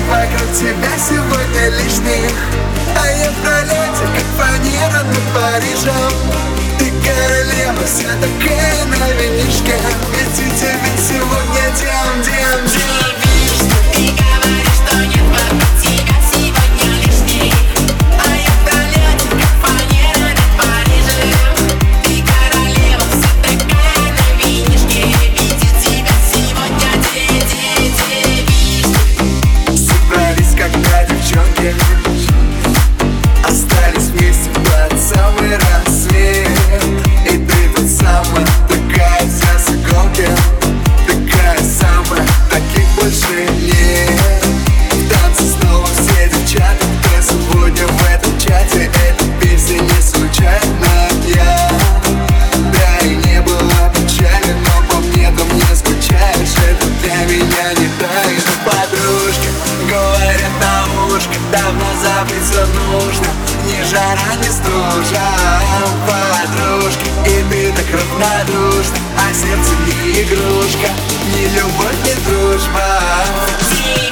вокруг тебя сегодня лишних, а я в пролете, как фанера над Парижем. Ты королева, вся такая на винишке, ведь у тебя сегодня дем. Ты говоришь, что нет вокруг тебя сегодня лишних, а я в пролете, как фанера над Парижем. Ты королева, вся такая на винишке, ведь у тебя сегодня собрались, когда девчонки остались вместе под самый рассвет. И ты тут самая такая вся с иголки, такая самая, таких больше нет. В танце снова все девчата, кто сегодня в этом чате. Эта песня не случайная. Да и не было печали, но по мне там не скучаешь. Это для меня не тайна. Подружки говорят на ушко, давно забыть все нужно, ни жара, ни стужа. Подружки, и ты так равнодушна, а сердце не игрушка, ни любовь, ни дружба.